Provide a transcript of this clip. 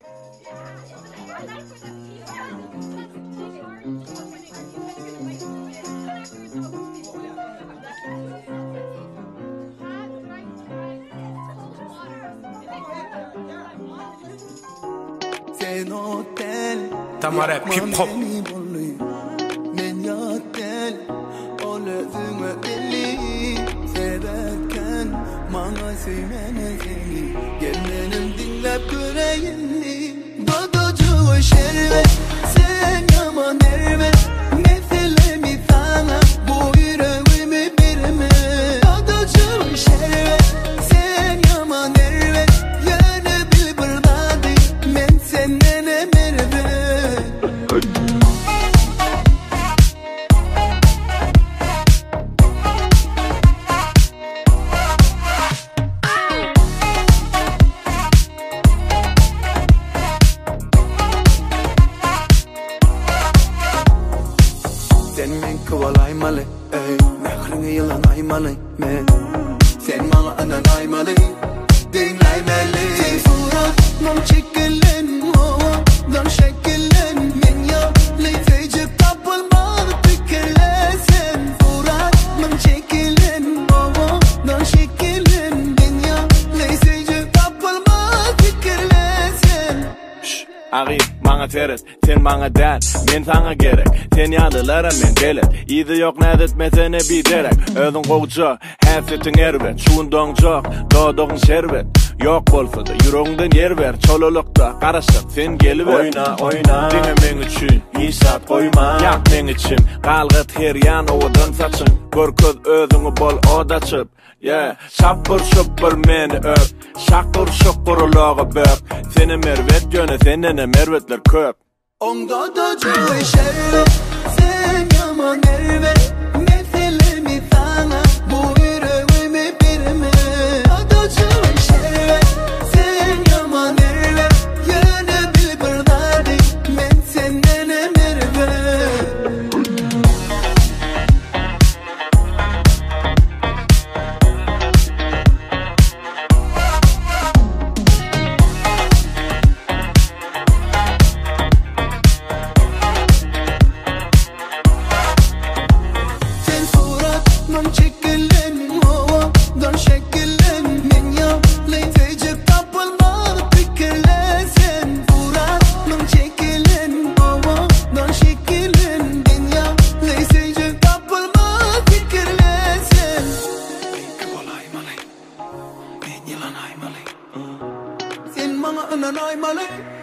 Tamare hip-hop men yatel olözüme deli severken bana söylene seni gelmenim dinlep göreyim Dodocu şervet sen yaman ervet meselemi sana bu yüreğimi birime Dodocu şervet sen yaman ervet yine bil bırdadı men senden emervet Sen men kovalaymalı, ey Mehrini yılan aymalı, men Sen bana anan aymalı, dinleymeli Sen suratmam çekilen, dan şekillen Men ya, leytecip tapılmalı fikirle Sen suratmam çekilen, dan şekillen Men ya, leytecip tapılmalı fikirle Sen Ağayım, bana teret, sen bana der Men sana gerek, sen yadılara men delet İdi yok nedetmesene bir derek Ödün koğuca, hefetin ervet Şuundon çok, doğduğun şervet Yok bolsa da yüreğinden yer ver Çolulukta karışık sen geliver Oyna, oyna Dine men üçün, isat koyma Yak men için, kalgıt her yan oğudan saçın Görköz özünü bol odaçıp Şapır şupır meni öp Şakır şukur ulağı böp Seni mervet yöne, senene mervetler köp Onda da cüve şervet Sen yaman ervet Meselemi sana Bu yüreğimi birime Onda cüve şervet Sen yaman ervet Yine bil bırdadı Men senden emervet Suratman çekilen, dan şekillen Men ya, leytecip tapılmalı fikirle Sen suratman çekilen, dan şekillen Men ya, leytecip tapılmalı fikirle Sen Ben kovalaymalı, ben yılan aymalı Sen bana anan aymalı